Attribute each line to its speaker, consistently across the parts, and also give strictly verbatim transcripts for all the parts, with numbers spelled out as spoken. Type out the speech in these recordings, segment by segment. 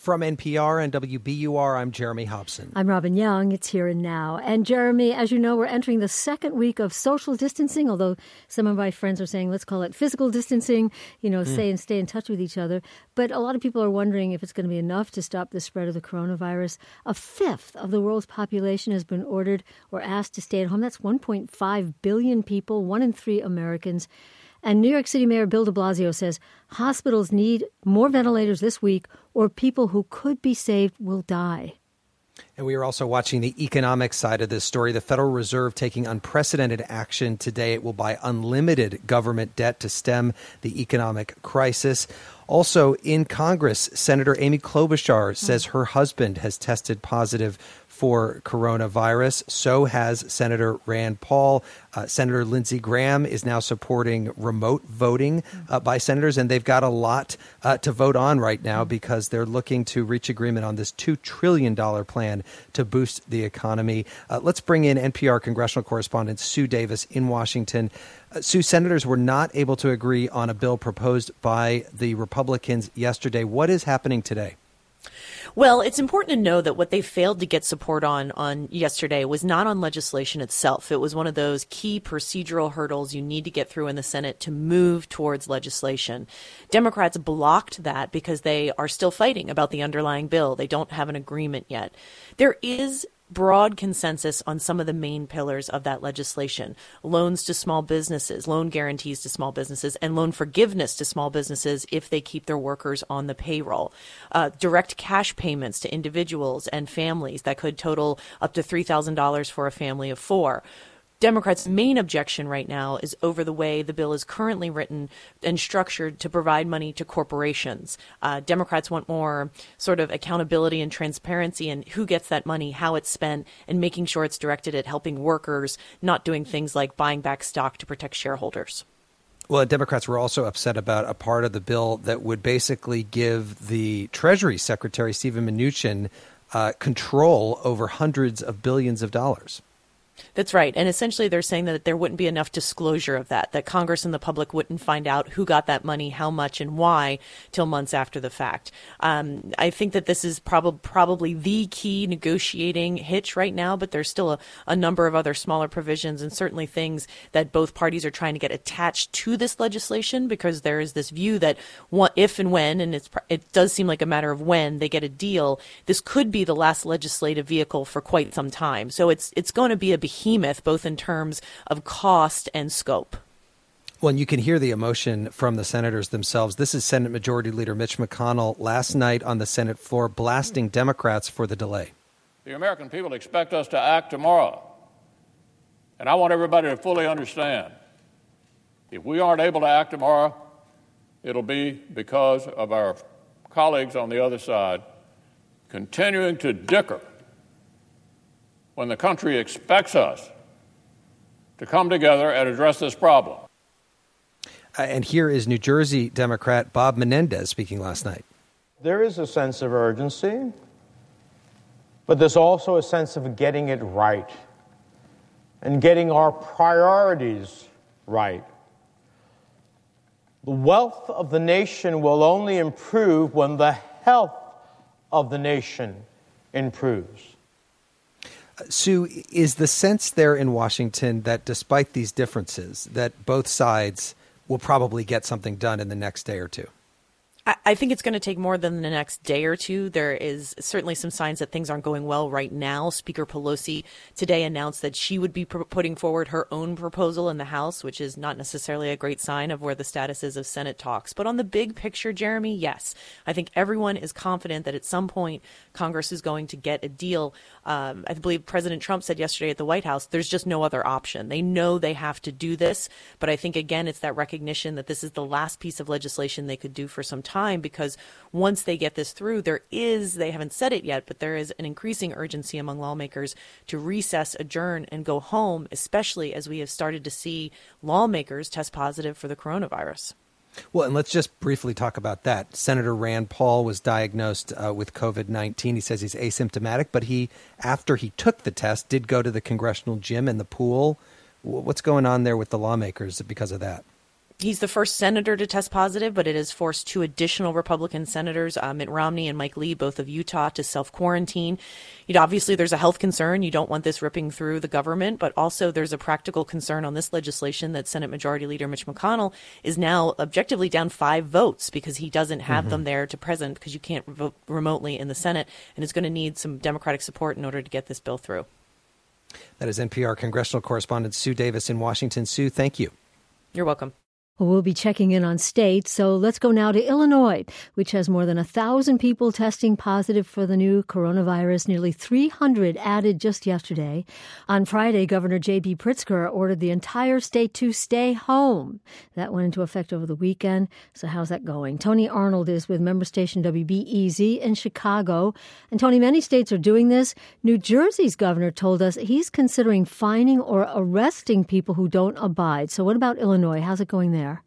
Speaker 1: From N P R and W B U R, I'm Jeremy Hobson.
Speaker 2: I'm Robin Young. It's Here and Now. And Jeremy, as you know, we're entering the second week of social distancing, although some of my friends are saying, let's call it physical distancing, you know, mm. stay and stay in touch with each other. But a lot of people are wondering if it's going to be enough to stop the spread of the coronavirus. A fifth of the world's population has been ordered or asked to stay at home. That's one point five billion people, one in three Americans. And New York City Mayor Bill de Blasio says hospitals need more ventilators this week or people who could be saved will die.
Speaker 1: And we are also watching the economic side of this story. The Federal Reserve taking unprecedented action today. It will buy unlimited government debt to stem the economic crisis. Also in Congress, Senator Amy Klobuchar says her husband has tested positive for coronavirus. So has Senator Rand Paul. Uh, Senator Lindsey Graham is now supporting remote voting uh, by senators, and they've got a lot uh, to vote on right now because they're looking to reach agreement on this two trillion dollars plan to boost the economy. Uh, let's bring in N P R congressional correspondent Sue Davis in Washington. Uh, Sue, senators were not able to agree on a bill proposed by the Republicans yesterday. What is happening today?
Speaker 3: Well, it's important to know that what they failed to get support on on yesterday was not on legislation itself. It was one of those key procedural hurdles you need to get through in the Senate to move towards legislation. Democrats blocked that because they are still fighting about the underlying bill. They don't have an agreement yet. There is broad consensus on some of the main pillars of that legislation. Loans to small businesses, loan guarantees to small businesses, and loan forgiveness to small businesses if they keep their workers on the payroll. Uh, direct cash payments to individuals and families that could total up to three thousand dollars for a family of four. Democrats' main objection right now is over the way the bill is currently written and structured to provide money to corporations. Uh, Democrats want more sort of accountability and transparency in who gets that money, how it's spent, and making sure it's directed at helping workers, not doing things like buying back stock to protect shareholders.
Speaker 1: Well, Democrats were also upset about a part of the bill that would basically give the Treasury Secretary, Steven Mnuchin, uh, control over hundreds of billions of dollars.
Speaker 3: That's right. And essentially they're saying that there wouldn't be enough disclosure of that, that Congress and the public wouldn't find out who got that money, how much, and why till months after the fact. Um, I think that this is prob- probably the key negotiating hitch right now, but there's still a, a number of other smaller provisions and certainly things that both parties are trying to get attached to this legislation because there is this view that one, if and when, and it's, it does seem like a matter of when they get a deal, this could be the last legislative vehicle for quite some time. So it's it's going to be a behemoth, both in terms of cost and scope.
Speaker 1: Well, and you can hear the emotion from the senators themselves. This is Senate Majority Leader Mitch McConnell last night on the Senate floor blasting Democrats for the delay.
Speaker 4: The American people expect us to act tomorrow. And I want everybody to fully understand, if we aren't able to act tomorrow, it'll be because of our colleagues on the other side continuing to dicker when the country expects us to come together and address this problem.
Speaker 1: Uh, and here is New Jersey Democrat Bob Menendez speaking last night.
Speaker 5: There is a sense of urgency, but there's also a sense of getting it right and getting our priorities right. The wealth of the nation will only improve when the health of the nation improves.
Speaker 1: Sue, is the sense there in Washington that despite these differences, that both sides will probably get something done in the next day or two?
Speaker 3: I think it's going to take more than the next day or two. There is certainly some signs that things aren't going well right now. Speaker Pelosi today announced that she would be pr- putting forward her own proposal in the House, which is not necessarily a great sign of where the status is of Senate talks. But on the big picture, Jeremy, yes, I think everyone is confident that at some point Congress is going to get a deal. Um, I believe President Trump said yesterday at the White House, there's just no other option. They know they have to do this. But I think, again, it's that recognition that this is the last piece of legislation they could do for some time. Time because once they get this through, there is, they haven't said it yet, but there is an increasing urgency among lawmakers to recess, adjourn, and go home, especially as we have started to see lawmakers test positive for the coronavirus.
Speaker 1: Well, and let's just briefly talk about that. Senator Rand Paul was diagnosed uh, with covid nineteen. He says he's asymptomatic, but he, after he took the test, did go to the congressional gym and the pool. What's going on there with the lawmakers because of that?
Speaker 3: He's the first senator to test positive, but it has forced two additional Republican senators, uh, Mitt Romney and Mike Lee, both of Utah, to self-quarantine. You know, obviously, there's a health concern. You don't want this ripping through the government, but also there's a practical concern on this legislation that Senate Majority Leader Mitch McConnell is now objectively down five votes because he doesn't have mm-hmm. them there to present because you can't vote remotely in the Senate, and is going to need some Democratic support in order to get this bill through.
Speaker 1: That is N P R congressional correspondent Sue Davis in Washington. Sue, thank you.
Speaker 3: You're welcome.
Speaker 2: Well, we'll be checking in on states, so let's go now to Illinois, which has more than one thousand people testing positive for the new coronavirus, nearly three hundred added just yesterday. On Friday, Governor J B Pritzker ordered the entire state to stay home. That went into effect over the weekend, so how's that going? Tony Arnold is with member station W B E Z in Chicago. And Tony, many states are doing this. New Jersey's governor told us he's considering fining or arresting people who don't abide. So what about Illinois? How's it going there?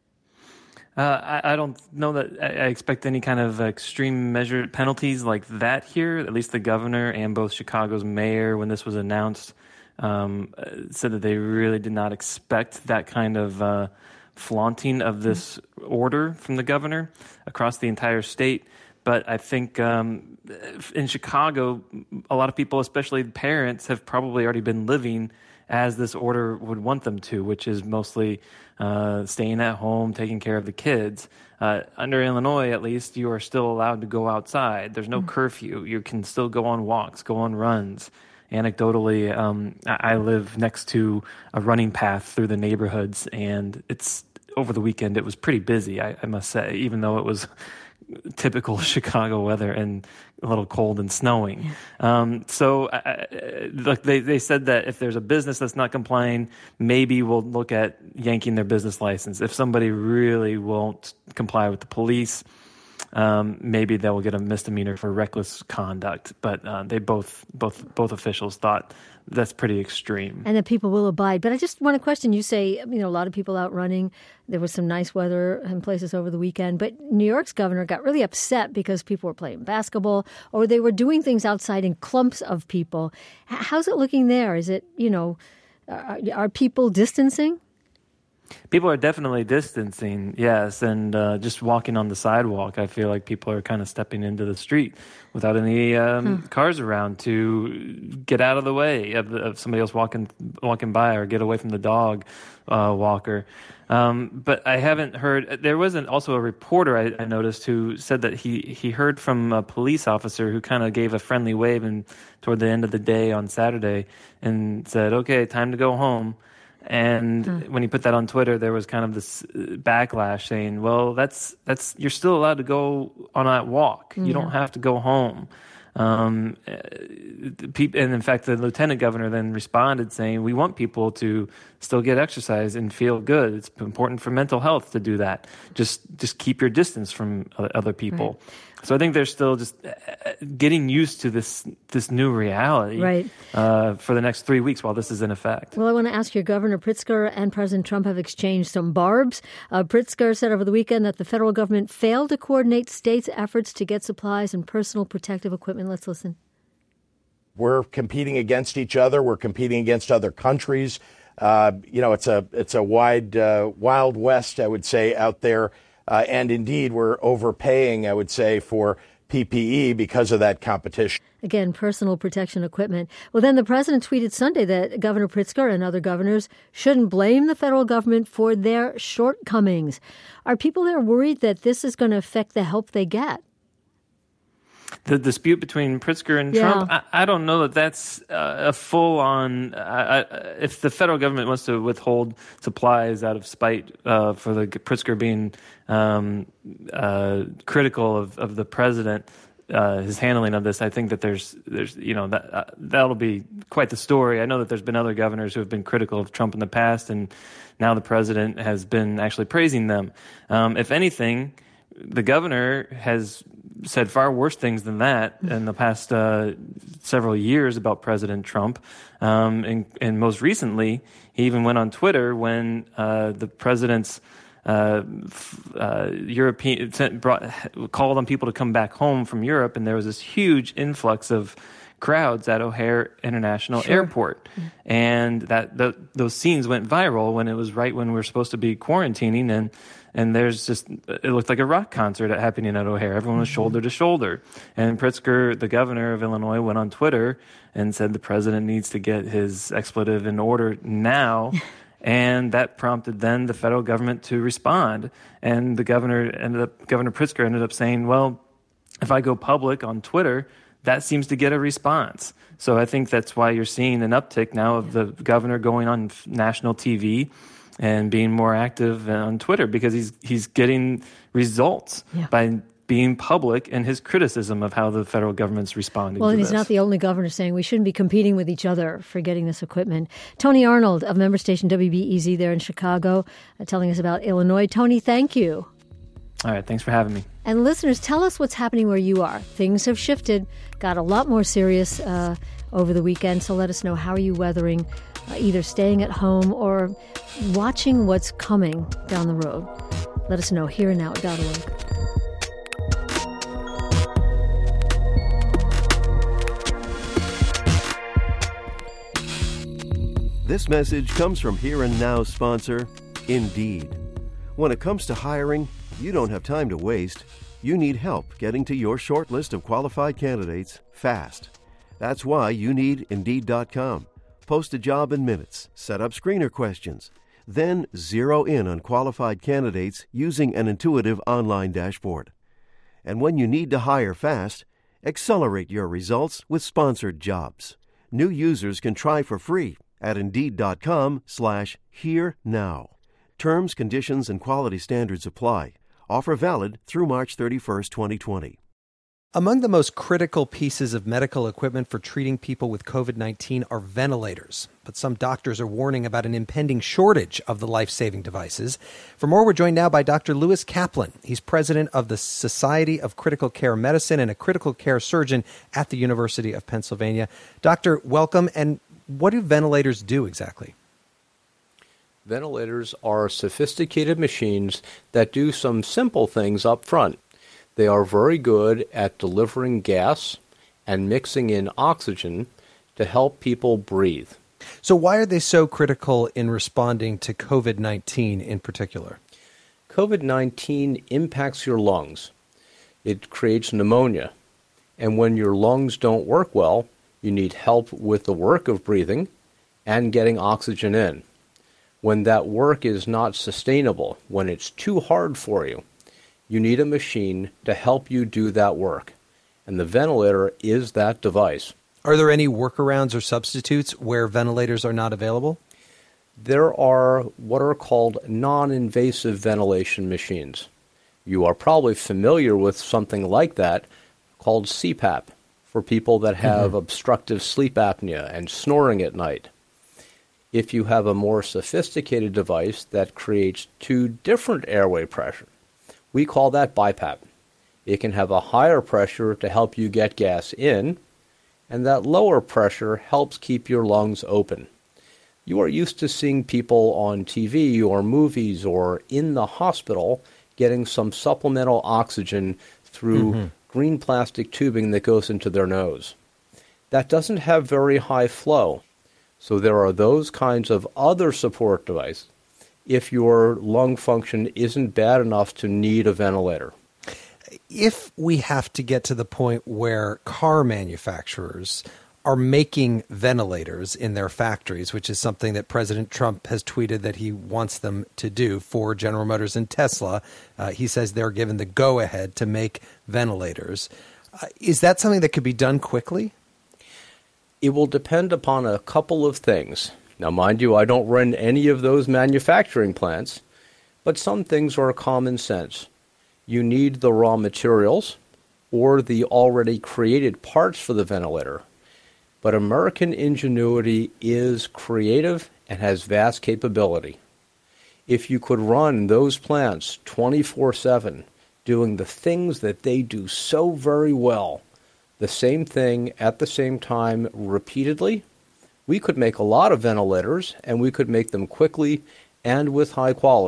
Speaker 6: Uh, I, I don't know that I expect any kind of extreme measure penalties like that here. At least the governor and both Chicago's mayor, when this was announced, um, said that they really did not expect that kind of uh, flaunting of this order from the governor across the entire state. But I think um, in Chicago, a lot of people, especially parents, have probably already been living as this order would want them to, which is mostly uh, staying at home, taking care of the kids. Uh, under Illinois, at least, you are still allowed to go outside. There's no mm-hmm. curfew. You can still go on walks, go on runs. Anecdotally, um, I live next to a running path through the neighborhoods, and it's over the weekend, it was pretty busy, I, I must say, even though it was typical Chicago weather and a little cold and snowing. Um, so uh, look, they, they said that if there's a business that's not complying, maybe we'll look at yanking their business license. If somebody really won't comply with the police, um, maybe they will get a misdemeanor for reckless conduct. But uh, they both, both, both officials thought that's pretty extreme.
Speaker 2: And that people will abide. But I just want to question, you say, you know, a lot of people out running. There was some nice weather in places over the weekend. But New York's governor got really upset because people were playing basketball or they were doing things outside in clumps of people. How's it looking there? Is it, you know, are, are people distancing?
Speaker 6: People are definitely distancing, yes, and uh, just walking on the sidewalk. I feel like people are kind of stepping into the street without any um, hmm. cars around to get out of the way of, of somebody else walking walking by or get away from the dog uh, walker. Um, but I haven't heard. There was an, also a reporter I, I noticed who said that he, he heard from a police officer who kind of gave a friendly wave and toward the end of the day on Saturday and said, "Okay, time to go home." And hmm. when he put that on Twitter, there was kind of this backlash saying, well, that's that's you're still allowed to go on that walk. Yeah. You don't have to go home. Um, and in fact, the lieutenant governor then responded saying, we want people to still get exercise and feel good. It's important for mental health to do that. Just just keep your distance from other people. Right. So I think they're still just getting used to this this new reality
Speaker 2: right.
Speaker 6: uh, for the next three weeks while this is in effect.
Speaker 2: Well, I want to ask you, Governor Pritzker and President Trump have exchanged some barbs. Uh, Pritzker said over the weekend that the federal government failed to coordinate states' efforts to get supplies and personal protective equipment. Let's listen.
Speaker 7: We're competing against each other. We're competing against other countries. Uh, you know, it's a it's a wide, uh, wild west, I would say, out there. Uh, and indeed, we're overpaying, I would say, for P P E because of that competition.
Speaker 2: Again, personal protection equipment. Well, then the president tweeted Sunday that Governor Pritzker and other governors shouldn't blame the federal government for their shortcomings. Are people there worried that this is going to affect the help they get?
Speaker 6: The dispute between Pritzker and
Speaker 2: yeah.
Speaker 6: Trump, I, I don't know that that's uh, a full-on... Uh, if the federal government wants to withhold supplies out of spite uh, for the Pritzker being um, uh, critical of, of the president, uh, his handling of this, I think that there's, there's you know, that uh, that'll be quite the story. I know that there's been other governors who have been critical of Trump in the past, and now the president has been actually praising them. Um, if anything, the governor has said far worse things than that in the past uh, several years about President Trump. Um, and, and most recently, he even went on Twitter when uh, the president's uh, uh, European sent, brought, called on people to come back home from Europe, and there was this huge influx of crowds at O'Hare International
Speaker 2: Sure.
Speaker 6: Airport. And that the, those scenes went viral when it was right when we were supposed to be quarantining, and and there's just, it looked like a rock concert happening at O'Hare. Everyone was shoulder to shoulder. And Pritzker, the governor of Illinois, went on Twitter and said the president needs to get his expletive in order now. And that prompted then the federal government to respond. And the governor ended up, Governor Pritzker ended up saying, well, if I go public on Twitter, that seems to get a response. So I think that's why you're seeing an uptick now of the governor going on national T V and being more active on Twitter, because he's he's getting results yeah. by being public in his criticism of how the federal government's responding
Speaker 2: well,
Speaker 6: to
Speaker 2: and
Speaker 6: this.
Speaker 2: He's not the only governor saying we shouldn't be competing with each other for getting this equipment. Tony Arnold of member station W B E Z there in Chicago, uh, telling us about Illinois. Tony, thank you.
Speaker 6: All right, thanks for having me.
Speaker 2: And listeners, tell us what's happening where you are. Things have shifted, got a lot more serious uh, over the weekend, so let us know, how are you weathering uh, either staying at home or watching what's coming down the road. Let us know, here and now dot org.
Speaker 8: This message comes from Here and Now sponsor, Indeed. When it comes to hiring, you don't have time to waste. You need help getting to your short list of qualified candidates fast. That's why you need Indeed dot com. Post a job in minutes, set up screener questions, then zero in on qualified candidates using an intuitive online dashboard. And when you need to hire fast, accelerate your results with sponsored jobs. New users can try for free at Indeed dot com slash here now. Terms, conditions, and quality standards apply. Offer valid through March thirty-first, twenty twenty.
Speaker 1: Among the most critical pieces of medical equipment for treating people with covid nineteen are ventilators. But some doctors are warning about an impending shortage of the life-saving devices. For more, we're joined now by Doctor Lewis Kaplan. He's president of the Society of Critical Care Medicine and a critical care surgeon at the University of Pennsylvania. Doctor, welcome. And what do ventilators do exactly?
Speaker 9: Ventilators are sophisticated machines that do some simple things up front. They are very good at delivering gas and mixing in oxygen to help people breathe.
Speaker 1: So why are they so critical in responding to covid nineteen in particular?
Speaker 9: covid nineteen impacts your lungs. It creates pneumonia. And when your lungs don't work well, you need help with the work of breathing and getting oxygen in. When that work is not sustainable, when it's too hard for you, you need a machine to help you do that work. And the ventilator is that device.
Speaker 1: Are there any workarounds or substitutes where ventilators are not available?
Speaker 9: There are what are called non-invasive ventilation machines. You are probably familiar with something like that called C PAP for people that have mm-hmm. obstructive sleep apnea and snoring at night. If you have a more sophisticated device that creates two different airway pressure, we call that BiPAP. It can have a higher pressure to help you get gas in, and that lower pressure helps keep your lungs open. You are used to seeing people on T V or movies or in the hospital getting some supplemental oxygen through mm-hmm. green plastic tubing that goes into their nose. That doesn't have very high flow. So there are those kinds of other support devices if your lung function isn't bad enough to need a ventilator.
Speaker 1: If we have to get to the point where car manufacturers are making ventilators in their factories, which is something that President Trump has tweeted that he wants them to do for General Motors and Tesla, uh, he says they're given the go-ahead to make ventilators. Uh, is that something that could be done quickly?
Speaker 9: It will depend upon a couple of things. Now, mind you, I don't run any of those manufacturing plants, but some things are common sense. You need the raw materials or the already created parts for the ventilator. But American ingenuity is creative and has vast capability. If you could run those plants twenty-four seven, doing the things that they do so very well, the same thing at the same time repeatedly, we could make a lot of ventilators, and we could make them quickly and with high quality.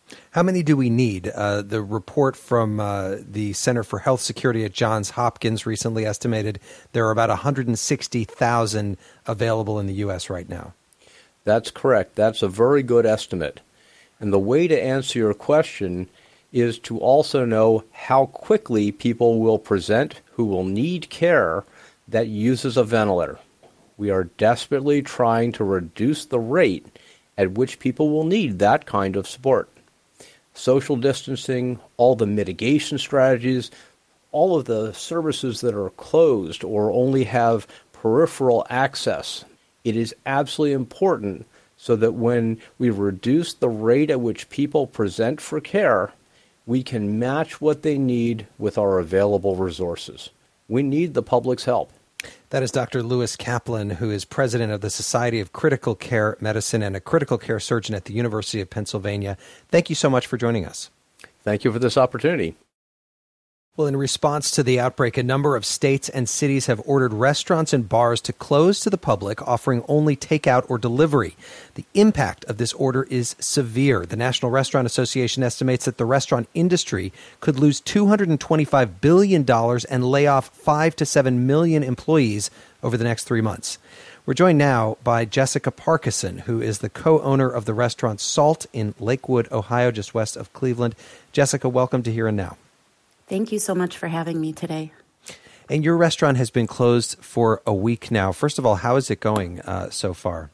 Speaker 1: How many do we need? Uh, the report from uh, the Center for Health Security at Johns Hopkins recently estimated there are about one hundred sixty thousand available in the U S right now.
Speaker 9: That's correct. That's a very good estimate. And the way to answer your question is to also know how quickly people will present who will need care that uses a ventilator. We are desperately trying to reduce the rate at which people will need that kind of support. Social distancing, all the mitigation strategies, all of the services that are closed or only have peripheral access. It is absolutely important so that when we reduce the rate at which people present for care, we can match what they need with our available resources. We need the public's help.
Speaker 1: That is Doctor Lewis Kaplan, who is president of the Society of Critical Care Medicine and a critical care surgeon at the University of Pennsylvania. Thank you so much for joining us.
Speaker 9: Thank you for this opportunity.
Speaker 1: Well, in response to the outbreak, a number of states and cities have ordered restaurants and bars to close to the public, offering only takeout or delivery. The impact of this order is severe. The National Restaurant Association estimates that the restaurant industry could lose two hundred twenty-five billion dollars and lay off five to seven million employees over the next three months. We're joined now by Jessica Parkison, who is the co-owner of the restaurant Salt in Lakewood, Ohio, just west of Cleveland. Jessica, welcome to Here and Now.
Speaker 10: Thank you so much for having me today.
Speaker 1: And your restaurant has been closed for a week now. First of all, how is it going uh, so far?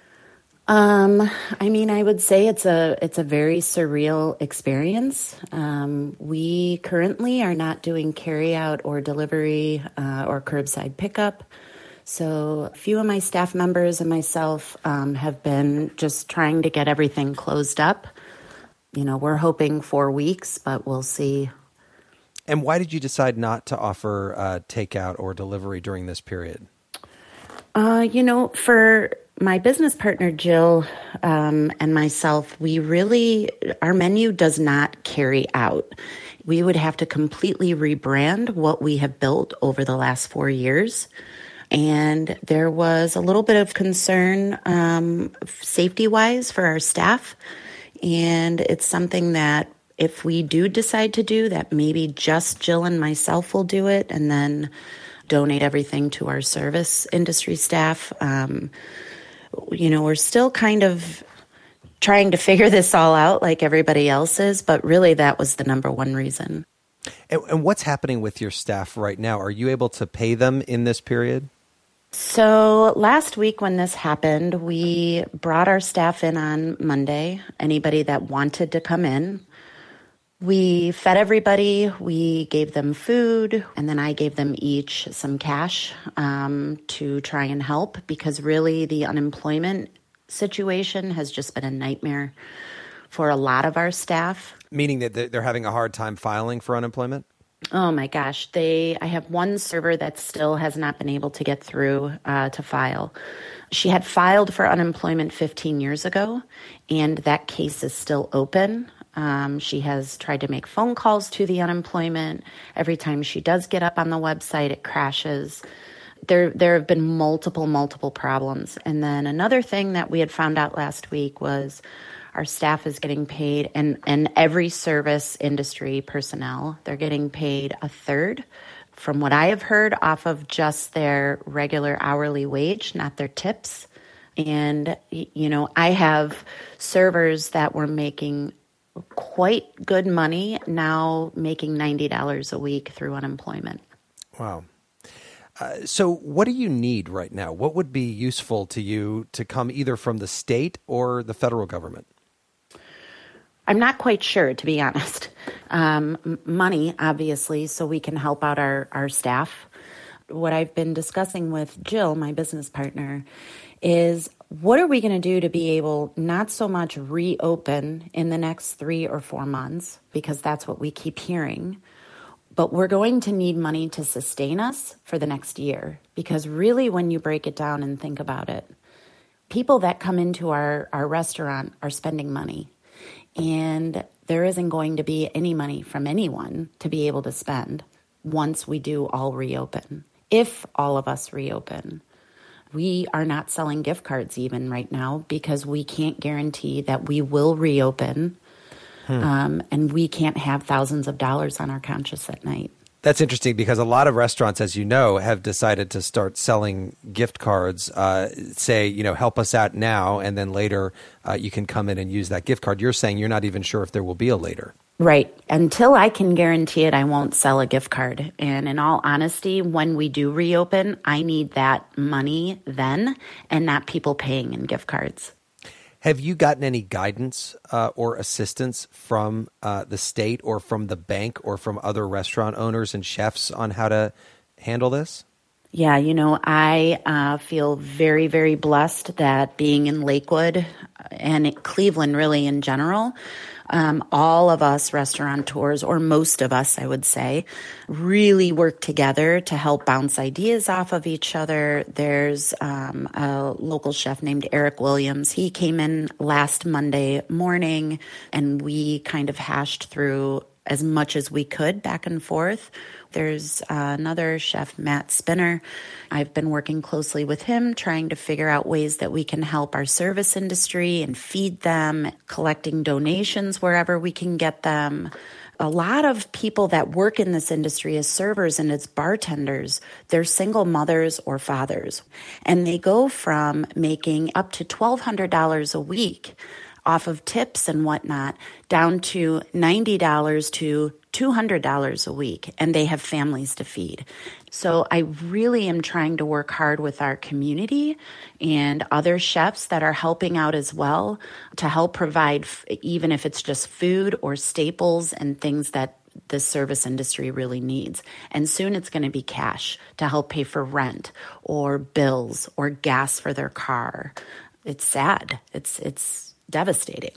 Speaker 10: Um, I mean, I would say it's a it's a very surreal experience. Um, we currently are not doing carryout or delivery uh, or curbside pickup. So a few of my staff members and myself um, have been just trying to get everything closed up. You know, we're hoping four weeks, but we'll see.
Speaker 1: And why did you decide not to offer uh, takeout or delivery during this period?
Speaker 10: Uh, you know, for my business partner, Jill, um, and myself, we really, our menu does not carry out. We would have to completely rebrand what we have built over the last four years. And there was a little bit of concern um, safety-wise for our staff. And it's something that if we do decide to do that, maybe just Jill and myself will do it and then donate everything to our service industry staff. Um, you know, we're still kind of trying to figure this all out like everybody else is, but really that was the number one reason.
Speaker 1: And, and what's happening with your staff right now? Are you able to pay them in this period?
Speaker 10: So last week when this happened, we brought our staff in on Monday, anybody that wanted to come in. We fed everybody, we gave them food, and then I gave them each some cash um, to try and help because really the unemployment situation has just been a nightmare for a lot of our staff.
Speaker 1: Meaning that they're having a hard time filing for unemployment?
Speaker 10: Oh my gosh, they. I have one server that still has not been able to get through uh, to file. She had filed for unemployment fifteen years ago, and that case is still open. Um, she has tried to make phone calls to the unemployment. Every time she does get up on the website, it crashes. There, there have been multiple, multiple problems. And then another thing that we had found out last week was our staff is getting paid, and, and every service industry personnel, they're getting paid a third, from what I have heard, off of just their regular hourly wage, not their tips. And, you know, I have servers that were making quite good money now making ninety dollars a week through unemployment.
Speaker 1: Wow. Uh, so what do you need right now? What would be useful to you to come either from the state or the federal government?
Speaker 10: I'm not quite sure, to be honest. Um, money, obviously, so we can help out our, our staff. What I've been discussing with Jill, my business partner, is what are we going to do to be able not so much reopen in the next three or four months, because that's what we keep hearing, but we're going to need money to sustain us for the next year. Because really, when you break it down and think about it, people that come into our, our restaurant are spending money. And there isn't going to be any money from anyone to be able to spend once we do all reopen. If all of us reopen, we are not selling gift cards even right now because we can't guarantee that we will reopen. Hmm. Um, and we can't have thousands of dollars on our conscience at night.
Speaker 1: That's interesting because a lot of restaurants, as you know, have decided to start selling gift cards, uh, say, you know, help us out now, and then later uh, you can come in and use that gift card. You're saying you're not even sure if there will be a later.
Speaker 10: Right. Until I can guarantee it, I won't sell a gift card. And in all honesty, when we do reopen, I need that money then and not people paying in gift cards.
Speaker 1: Have you gotten any guidance uh, or assistance from uh, the state or from the bank or from other restaurant owners and chefs on how to handle this?
Speaker 10: Yeah, you know, I uh, feel very, very blessed that being in Lakewood and Cleveland really in general, Um, all of us restaurateurs, or most of us, I would say, really work together to help bounce ideas off of each other. There's um, a local chef named Eric Williams. He came in last Monday morning, and we kind of hashed through as much as we could back and forth. There's uh, another chef, Matt Spinner. I've been working closely with him, trying to figure out ways that we can help our service industry and feed them, collecting donations wherever we can get them. A lot of people that work in this industry as servers and as bartenders, they're single mothers or fathers. And they go from making up to twelve hundred dollars a week off of tips and whatnot, down to ninety dollars to two hundred dollars a week, and they have families to feed. So I really am trying to work hard with our community and other chefs that are helping out as well to help provide, even if it's just food or staples and things that the service industry really needs. And soon it's going to be cash to help pay for rent or bills or gas for their car. It's sad. It's it's devastating.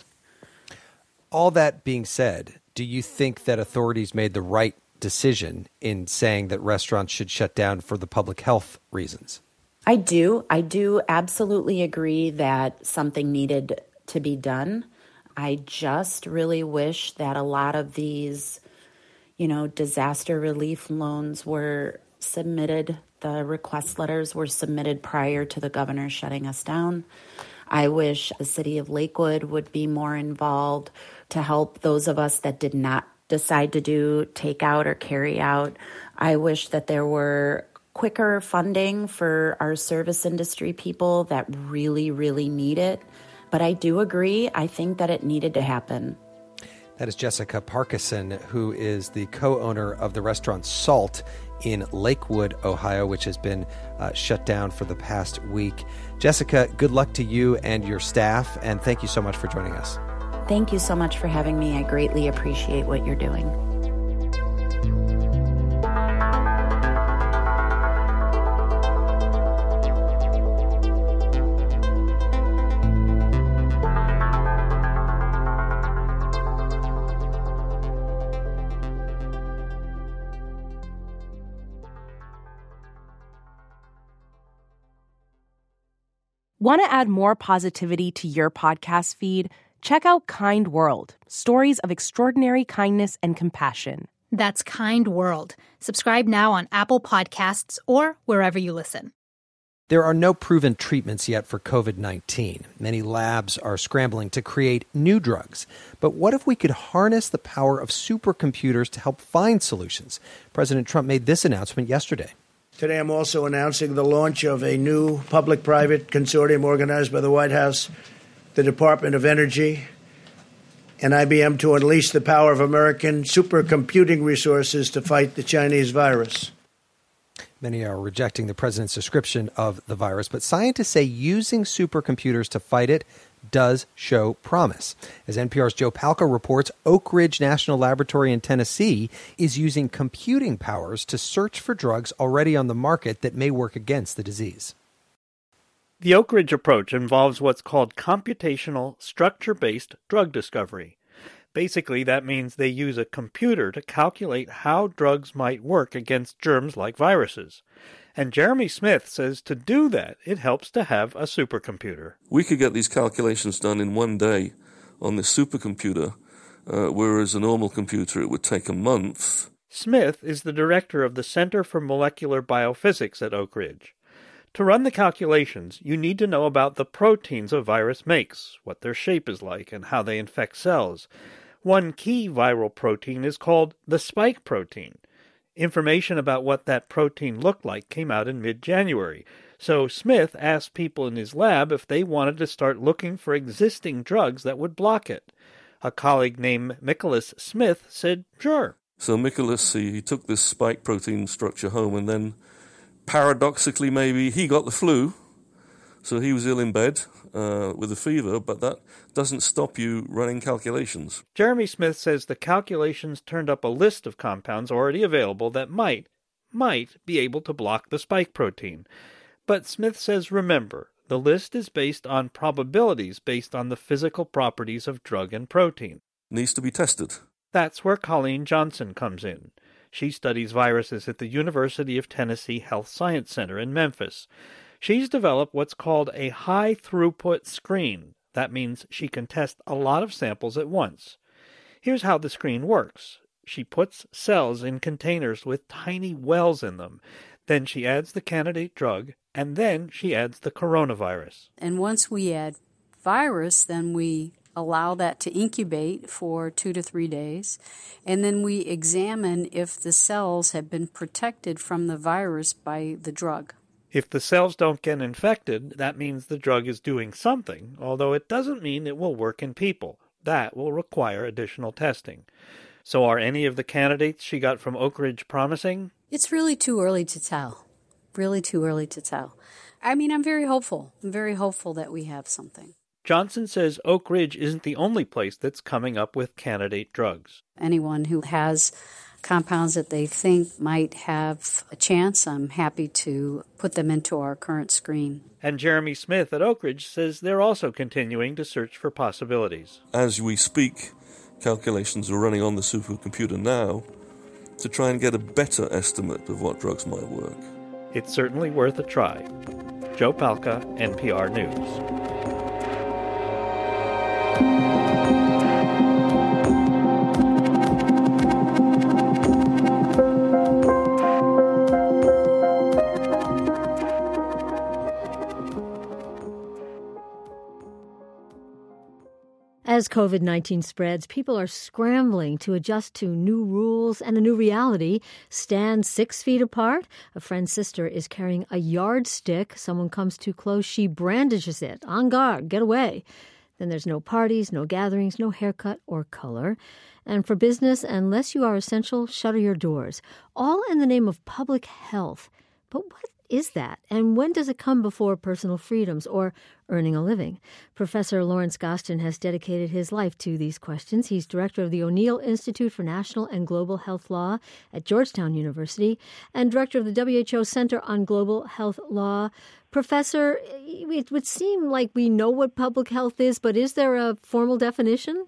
Speaker 1: All that being said, do you think that authorities made the right decision in saying that restaurants should shut down for the public health reasons?
Speaker 10: I do. I do absolutely agree that something needed to be done. I just really wish that a lot of these, you know, disaster relief loans were submitted. The request letters were submitted prior to the governor shutting us down. I wish the city of Lakewood would be more involved to help those of us that did not decide to do takeout or carry out. I wish that there were quicker funding for our service industry people that really, really need it. But I do agree. I think that it needed to happen.
Speaker 1: That is Jessica Parkinson, who is the co-owner of the restaurant Salt in Lakewood, Ohio, which has been uh, shut down for the past week. Jessica, good luck to you and your staff, and thank you so much for joining us.
Speaker 10: Thank you so much for having me. I greatly appreciate what you're doing.
Speaker 11: Want to add more positivity to your podcast feed? Check out Kind World, stories of extraordinary kindness and compassion.
Speaker 12: That's Kind World. Subscribe now on Apple Podcasts or wherever you listen.
Speaker 1: There are no proven treatments yet for covid nineteen. Many labs are scrambling to create new drugs. But what if we could harness the power of supercomputers to help find solutions? President Trump made this announcement yesterday.
Speaker 13: Today, I'm also announcing the launch of a new public-private consortium organized by the White House, the Department of Energy, and I B M to unleash the power of American supercomputing resources to fight the Chinese virus.
Speaker 1: Many are rejecting the president's description of the virus, but scientists say using supercomputers to fight it does show promise. As N P R's Joe Palca reports, Oak Ridge National Laboratory in Tennessee is using computing powers to search for drugs already on the market that may work against the disease.
Speaker 14: The Oak Ridge approach involves what's called computational structure-based drug discovery. Basically, that means they use a computer to calculate how drugs might work against germs like viruses. And Jeremy Smith says to do that, it helps to have a supercomputer.
Speaker 15: We could get these calculations done in one day on this supercomputer, uh, whereas a normal computer, it would take a month.
Speaker 14: Smith is the director of the Center for Molecular Biophysics at Oak Ridge. To run the calculations, you need to know about the proteins a virus makes, what their shape is like, and how they infect cells. One key viral protein is called the spike protein. Information about what that protein looked like came out in mid-January. So Smith asked people in his lab if they wanted to start looking for existing drugs that would block it. A colleague named Nicholas Smith said, sure.
Speaker 15: So Nicholas, he, he took this spike protein structure home, and then paradoxically maybe he got the flu. So he was ill in bed uh, with a fever, but that doesn't stop you running calculations.
Speaker 14: Jeremy Smith says the calculations turned up a list of compounds already available that might, might be able to block the spike protein. But Smith says, remember, the list is based on probabilities based on the physical properties of drug and protein.
Speaker 15: Needs to be tested.
Speaker 14: That's where Colleen Johnson comes in. She studies viruses at the University of Tennessee Health Science Center in Memphis. She's developed what's called a high-throughput screen. That means she can test a lot of samples at once. Here's how the screen works. She puts cells in containers with tiny wells in them. Then she adds the candidate drug, and then she adds the coronavirus.
Speaker 16: And once we add virus, then we allow that to incubate for two to three days, and then we examine if the cells have been protected from the virus by the drug.
Speaker 14: If the cells don't get infected, that means the drug is doing something, although it doesn't mean it will work in people. That will require additional testing. So are any of the candidates she got from Oak Ridge promising?
Speaker 16: It's really too early to tell. Really too early to tell. I mean, I'm very hopeful. I'm very hopeful that we have something.
Speaker 14: Johnson says Oak Ridge isn't the only place that's coming up with candidate drugs.
Speaker 16: Anyone who has compounds that they think might have a chance, I'm happy to put them into our current screen.
Speaker 14: And Jeremy Smith at Oak Ridge says they're also continuing to search for possibilities.
Speaker 15: As we speak, calculations are running on the supercomputer now to try and get a better estimate of what drugs might work.
Speaker 14: It's certainly worth a try. Joe Palca, N P R News.
Speaker 2: As COVID nineteen spreads, people are scrambling to adjust to new rules and a new reality. Stand six feet apart. A friend's sister is carrying a yardstick. Someone comes too close, she brandishes it. On guard, get away. Then there's no parties, no gatherings, no haircut or color. And for business, unless you are essential, shutter your doors. All in the name of public health. But what is that? And when does it come before personal freedoms or earning a living? Professor Lawrence Gostin has dedicated his life to these questions. He's director of the O'Neill Institute for National and Global Health Law at Georgetown University and director of the W H O Center on Global Health Law. Professor, it would seem like we know what public health is, but is there a formal definition?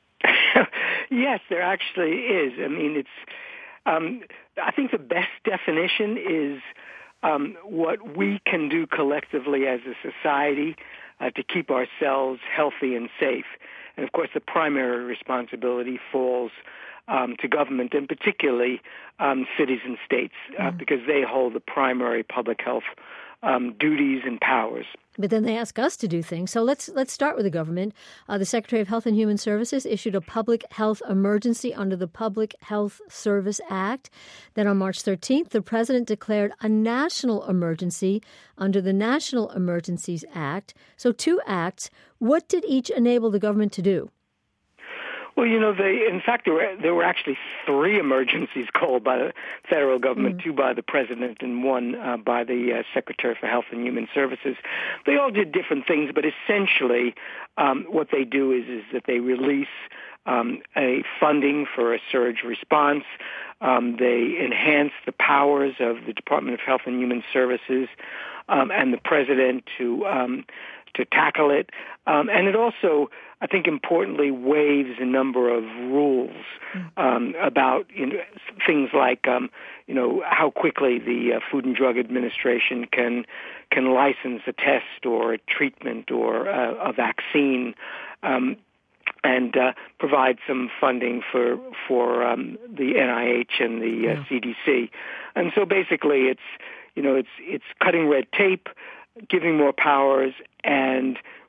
Speaker 17: Yes, there actually is. I mean, it's. Um, I think the best definition is Um, what we can do collectively as a society uh, to keep ourselves healthy and safe. And, of course, the primary responsibility falls um, to government, and particularly um, cities and states, uh, mm. because they hold the primary public health um, duties and powers.
Speaker 2: But then they ask us to do things. So let's let's start with the government. Uh, the Secretary of Health and Human Services issued a public health emergency under the Public Health Service Act. Then on March thirteenth, the president declared a national emergency under the National Emergencies Act. So two acts. What did each enable the government to do?
Speaker 17: Well, you know, they, in fact, there were, there were actually three emergencies called by the federal government, mm. two by the president and one uh, by the uh, Secretary for Health and Human Services. They all did different things, but essentially um, what they do is, is that they release um, a funding for a surge response. Um, they enhance the powers of the Department of Health and Human Services um, and the president to um, to tackle it. Um, and it also, I think, importantly, waives a number of rules um, about you know, things like, um, you know, how quickly the uh, Food and Drug Administration can can license a test or a treatment or uh, a vaccine, um, and uh, provide some funding for for um, the N I H and the uh, yeah. C D C. And so basically, it's you know, it's it's cutting red tape, giving more powers, and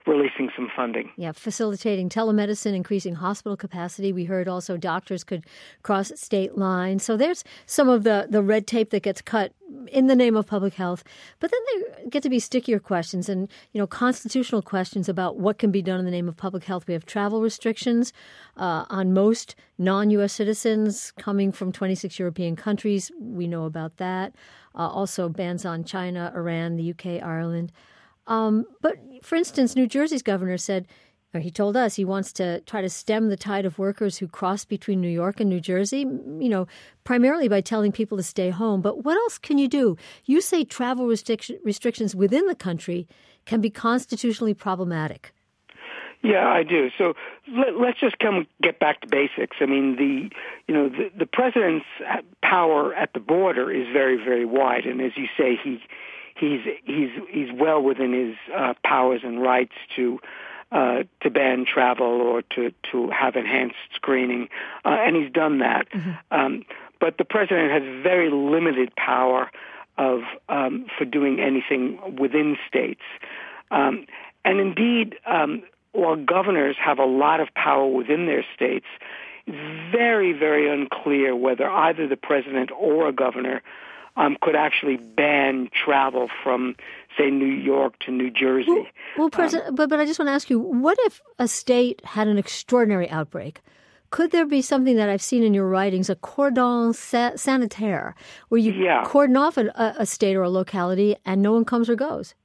Speaker 17: releasing some funding.
Speaker 2: Yeah, facilitating telemedicine, increasing hospital capacity. We heard also doctors could cross state lines. So there's some of the, the red tape that gets cut in the name of public health. But then there get to be stickier questions and, you know, constitutional questions about what can be done in the name of public health. We have travel restrictions uh, on most non-U S citizens coming from twenty-six European countries. We know about that. Uh, also bans on China, Iran, the U K, Ireland. Um, but, for instance, New Jersey's governor said, or he told us he wants to try to stem the tide of workers who cross between New York and New Jersey, you know, primarily by telling people to stay home. But what else can you do? You say travel restric- restrictions within the country can be constitutionally problematic.
Speaker 17: Yeah, I do. So let, let's just come get back to basics. I mean, the you know the, the president's power at the border is very, very wide, and as you say, he he's he's he's well within his uh, powers and rights to uh, to ban travel or to to have enhanced screening, uh, and he's done that. Mm-hmm. Um, but the president has very limited power of um, for doing anything within states, um, and indeed. Um, While governors have a lot of power within their states, it's very, very unclear whether either the president or a governor um, could actually ban travel from, say, New York to New Jersey.
Speaker 2: Well, well President, um, but, but I just want to ask you, what if a state had an extraordinary outbreak? Could there be something that I've seen in your writings, a cordon sa- sanitaire, where you
Speaker 17: yeah.
Speaker 2: cordon off a, a state or a locality and no one comes or goes?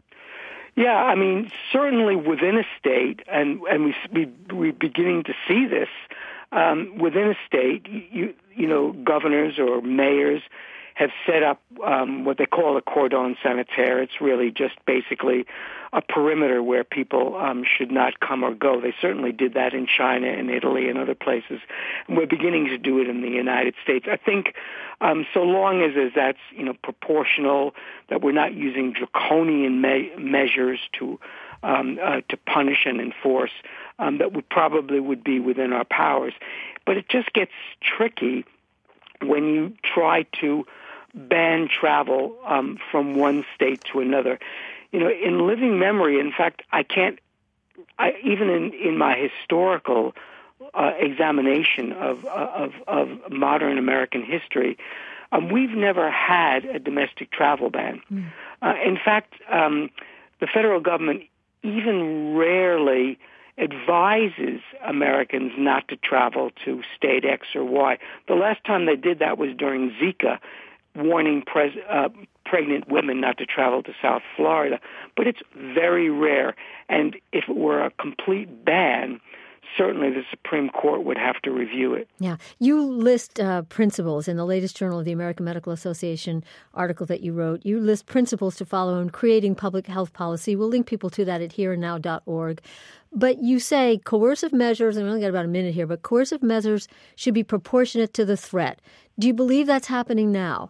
Speaker 17: Yeah, I mean, certainly within a state, and, and we, we, we're beginning to see this, um, within a state, you, you know, governors or mayors have set up um, what they call a cordon sanitaire. It's really just basically a perimeter where people um, should not come or go. They certainly did that in China and Italy and other places. And we're beginning to do it in the United States. I think um, so long as, as that's, you know, proportional, that we're not using draconian me- measures to um, uh, to punish and enforce, um, that would probably would be within our powers. But it just gets tricky when you try to ban travel um, from one state to another. You know, in living memory, in fact, I can't, I, even in, in my historical uh, examination of, of, of modern American history, um, we've never had a domestic travel ban. Mm. Uh, in fact, um, the federal government even rarely advises Americans not to travel to state X or Y. The last time they did that was during Zika, warning pres- uh, pregnant women not to travel to South Florida. But it's very rare. And if it were a complete ban, certainly the Supreme Court would have to review it.
Speaker 2: Yeah. You list uh, principles in the latest Journal of the American Medical Association article that you wrote. You list principles to follow in creating public health policy. We'll link people to that at here and now dot org. But you say coercive measures, and we only got about a minute here, but coercive measures should be proportionate to the threat. Do you believe that's happening now?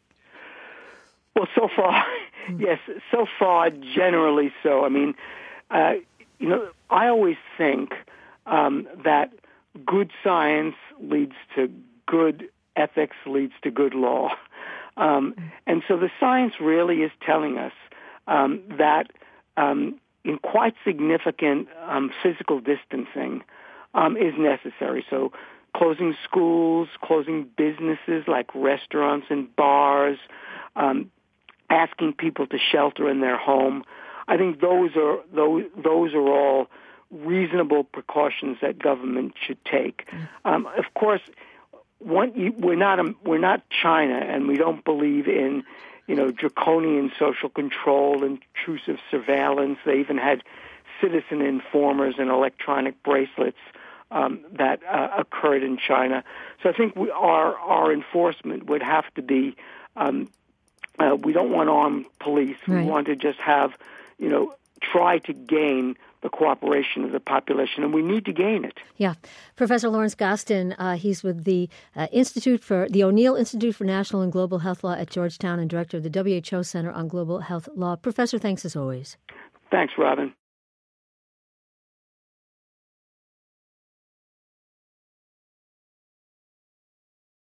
Speaker 17: Well, so far, yes, so far, generally so. I mean, uh, you know, I always think um, that good science leads to good ethics, leads to good law. Um, and so the science really is telling us um, that um, in quite significant um, physical distancing um, is necessary. So closing schools, closing businesses like restaurants and bars, um, asking people to shelter in their home. I think those are those those are all reasonable precautions that government should take. Um, of course, one, you, we're not a, we're not China, and we don't believe in you know draconian social control, intrusive surveillance. They even had citizen informers and electronic bracelets um, that uh, occurred in China. So I think we, our our enforcement would have to be. Um, Uh, we don't want armed police.
Speaker 2: Right.
Speaker 17: We want to just have, you know, try to gain the cooperation of the population, and we need to gain it.
Speaker 2: Yeah. Professor Lawrence Gostin, uh, he's with the uh, Institute for the O'Neill Institute for National and Global Health Law at Georgetown and director of the W H O Center on Global Health Law. Professor, thanks as always.
Speaker 17: Thanks, Robin.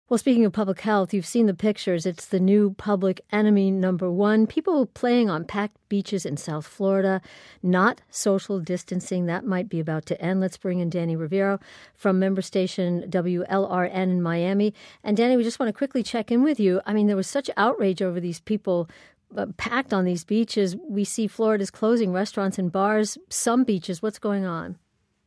Speaker 2: Well, speaking of public health, you've seen the pictures. It's the new public enemy number one. People playing on packed beaches in South Florida, not social distancing. That might be about to end. Let's bring in Danny Rivero from member station W L R N in Miami. And Danny, we just want to quickly check in with you. I mean, there was such outrage over these people uh, packed on these beaches. We see Florida's closing restaurants and bars, some beaches. What's going on?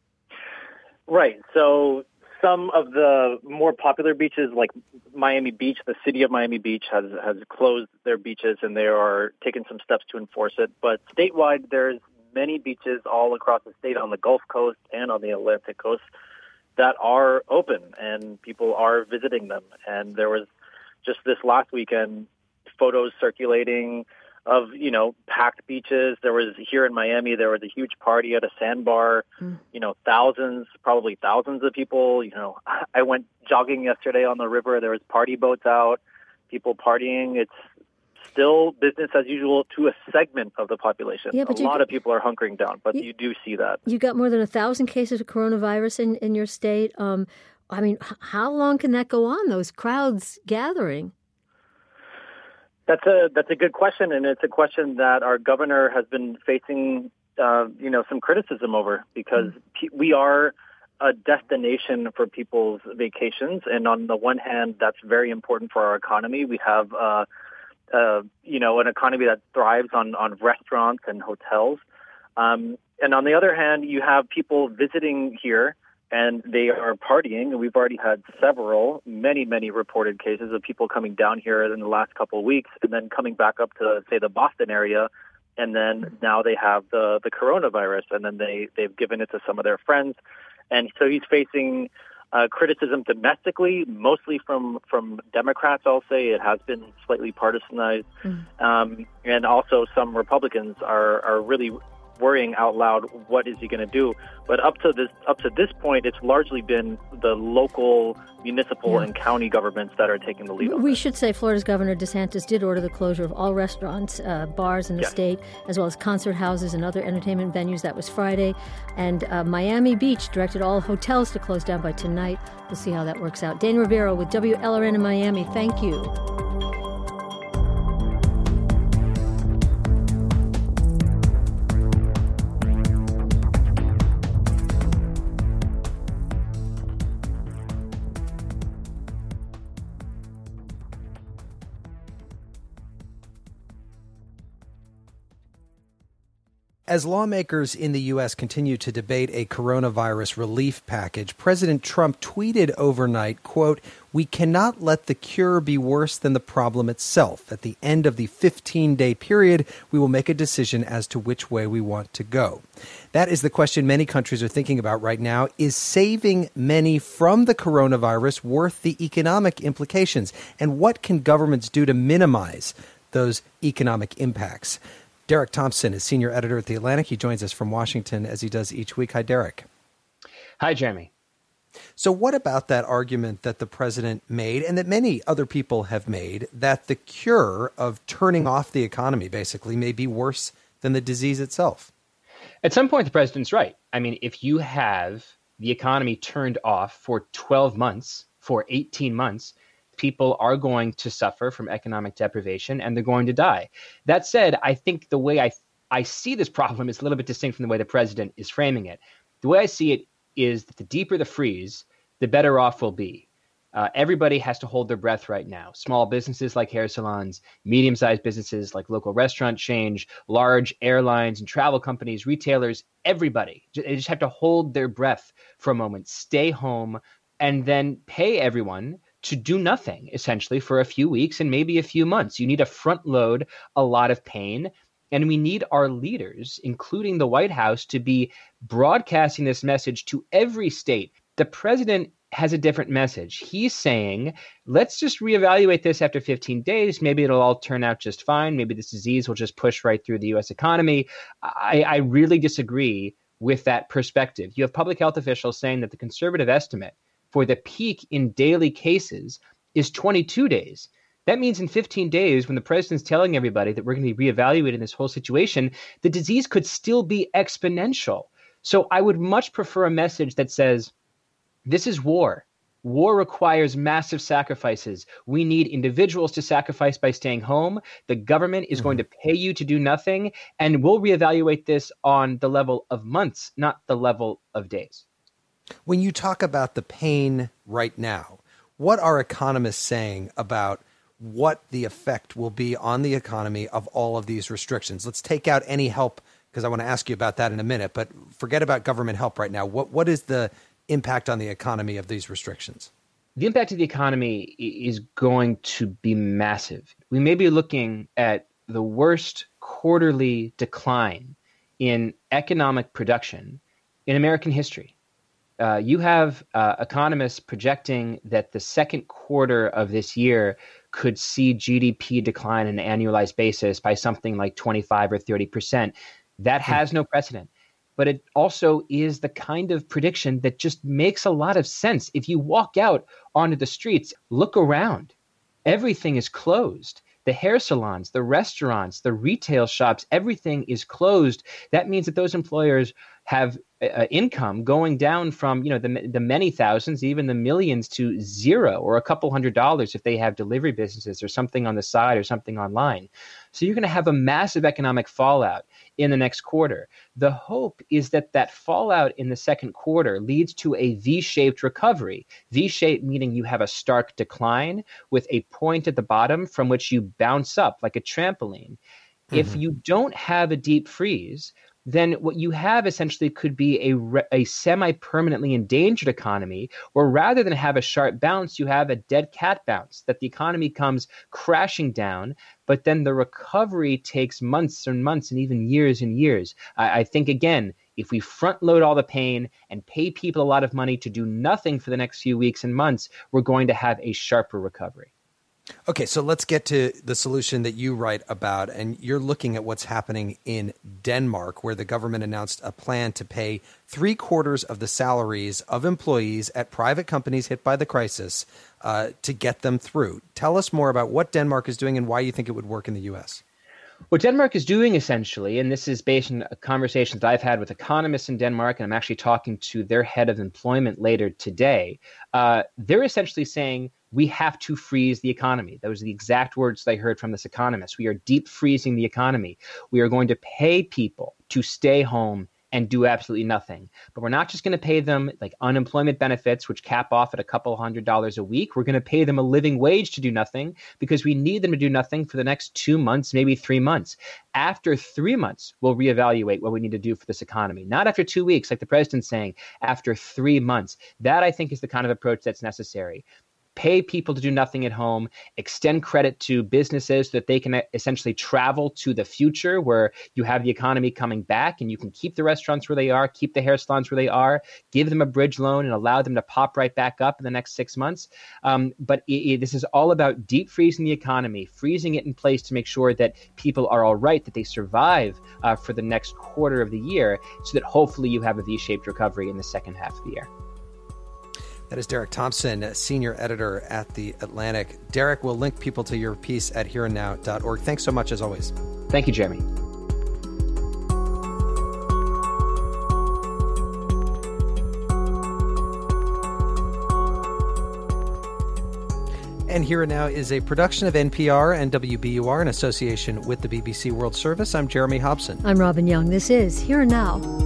Speaker 18: Right. So some of the more popular beaches, like Miami Beach, the city of Miami Beach has has closed their beaches, and they are taking some steps to enforce it. But statewide, there's many beaches all across the state on the Gulf Coast and on the Atlantic Coast that are open, and people are visiting them. And there was just this last weekend photos circulating of, you know, packed beaches. There was, here in Miami, there was a huge party at a sandbar, mm. you know, thousands, probably thousands of people. You know, I went jogging yesterday on the river. There was party boats out, people partying. It's still business as usual to a segment of the population.
Speaker 2: Yeah, but
Speaker 18: a lot of people are hunkering down, but you, you do see that.
Speaker 2: You got more than a thousand cases of coronavirus in, in your state. Um, I mean, how long can that go on, those crowds gathering?
Speaker 18: That's a that's a good question, and it's a question that our governor has been facing, uh, you know, some criticism over, because pe- we are a destination for people's vacations, and on the one hand, that's very important for our economy. We have, uh, uh, you know, an economy that thrives on on restaurants and hotels, um, and on the other hand, you have people visiting here, and they are partying, and we've already had several, many, many reported cases of people coming down here in the last couple of weeks and then coming back up to, say, the Boston area, and then now they have the, the coronavirus, and then they, they've given it to some of their friends. And so he's facing uh, criticism domestically, mostly from, from Democrats, I'll say. It has been slightly partisanized. Mm. Um, and also some Republicans are, are really worrying out loud, what is he going to do? But up to this up to this point, it's largely been the local, municipal, yeah. and county governments that are taking the lead on
Speaker 2: We
Speaker 18: this.
Speaker 2: should say Florida's Governor DeSantis did order the closure of all restaurants, uh, bars in the
Speaker 18: yes.
Speaker 2: state, as well as concert houses and other entertainment venues. That was Friday. And uh, Miami Beach directed all hotels to close down by tonight. We'll see how that works out. Danny Rivero with W L R N in Miami. Thank you.
Speaker 1: As lawmakers in the U S continue to debate a coronavirus relief package, President Trump tweeted overnight, quote, "We cannot let the cure be worse than the problem itself. At the end of the fifteen-day period, we will make a decision as to which way we want to go." That is the question many countries are thinking about right now. Is saving many from the coronavirus worth the economic implications? And what can governments do to minimize those economic impacts? Derek Thompson is senior editor at The Atlantic. He joins us from Washington, as he does each week. Hi, Derek.
Speaker 19: Hi, Jeremy.
Speaker 1: So what about that argument that the president made, and that many other people have made, that the cure of turning off the economy, basically, may be worse than the disease itself?
Speaker 19: At some point, the president's right. I mean, if you have the economy turned off for twelve months, for eighteen months, people are going to suffer from economic deprivation, and they're going to die. That said, I think the way I I see this problem is a little bit distinct from the way the president is framing it. The way I see it is that the deeper the freeze, the better off we'll be. Uh, everybody has to hold their breath right now. Small businesses like hair salons, medium-sized businesses like local restaurant chains, large airlines and travel companies, retailers, everybody. They just have to hold their breath for a moment, stay home, and then pay everyone to do nothing, essentially, for a few weeks and maybe a few months. You need to front load a lot of pain. And we need our leaders, including the White House, to be broadcasting this message to every state. The president has a different message. He's saying, let's just reevaluate this after fifteen days. Maybe it'll all turn out just fine. Maybe this disease will just push right through the U S economy. I, I really disagree with that perspective. You have public health officials saying that the conservative estimate for the peak in daily cases is twenty-two days. That means in fifteen days, when the president's telling everybody that we're going to be reevaluating this whole situation, the disease could still be exponential. So I would much prefer a message that says, this is war. War requires massive sacrifices. We need individuals to sacrifice by staying home. The government is mm-hmm. going to pay you to do nothing, and we'll reevaluate this on the level of months, not the level of days.
Speaker 1: When you talk about the pain right now, what are economists saying about what the effect will be on the economy of all of these restrictions? Let's take out any help, because I want to ask you about that in a minute, but forget about government help right now. What What is the impact on the economy of these restrictions?
Speaker 19: The impact of the economy is going to be massive. We may be looking at the worst quarterly decline in economic production in American history. Uh, you have uh, economists projecting that the second quarter of this year could see G D P decline on an annualized basis by something like twenty-five or thirty percent. That has no precedent. But it also is the kind of prediction that just makes a lot of sense. If you walk out onto the streets, look around, everything is closed. The hair salons, the restaurants, the retail shops, everything is closed. That means that those employers have uh, income going down from, you know, the, the many thousands, even the millions, to zero or a couple hundred dollars if they have delivery businesses or something on the side or something online. So you're going to have a massive economic fallout in the next quarter. The hope is that that fallout in the second quarter leads to a V-shaped recovery. V-shaped meaning you have a stark decline with a point at the bottom from which you bounce up like a trampoline. Mm-hmm. If you don't have a deep freeze, then what you have essentially could be a, re- a semi-permanently endangered economy, or rather than have a sharp bounce, you have a dead cat bounce, that the economy comes crashing down, but then the recovery takes months and months and even years and years. I, I think, again, if we front load all the pain and pay people a lot of money to do nothing for the next few weeks and months, we're going to have a sharper recovery.
Speaker 1: Okay, so let's get to the solution that you write about, and you're looking at what's happening in Denmark, where the government announced a plan to pay three quarters of the salaries of employees at private companies hit by the crisis uh, to get them through. Tell us more about what Denmark is doing and why you think it would work in the U S.
Speaker 19: What Denmark is doing essentially, and this is based on conversations that I've had with economists in Denmark, and I'm actually talking to their head of employment later today, uh, they're essentially saying, we have to freeze the economy. Those are the exact words that I heard from this economist. We are deep freezing the economy. We are going to pay people to stay home and do absolutely nothing. But we're not just going to pay them like unemployment benefits, which cap off at a couple hundred dollars a week. We're going to pay them a living wage to do nothing because we need them to do nothing for the next two months, maybe three months. After three months, we'll reevaluate what we need to do for this economy. Not after two weeks, like the president's saying, after three months. That, I think, is the kind of approach that's necessary. Pay people to do nothing at home, extend credit to businesses so that they can essentially travel to the future where you have the economy coming back and you can keep the restaurants where they are, keep the hair salons where they are, give them a bridge loan and allow them to pop right back up in the next six months. Um, but it, it, this is all about deep freezing the economy, freezing it in place to make sure that people are all right, that they survive uh, for the next quarter of the year so that hopefully you have a V-shaped recovery in the second half of the year.
Speaker 1: That is Derek Thompson, senior editor at The Atlantic. Derek, will link people to your piece at here and now dot org. Thanks so much, as always.
Speaker 19: Thank you, Jeremy.
Speaker 1: And Here and Now is a production of N P R and W B U R in association with the B B C World Service. I'm Jeremy Hobson.
Speaker 2: I'm Robin Young. This is Here and Now.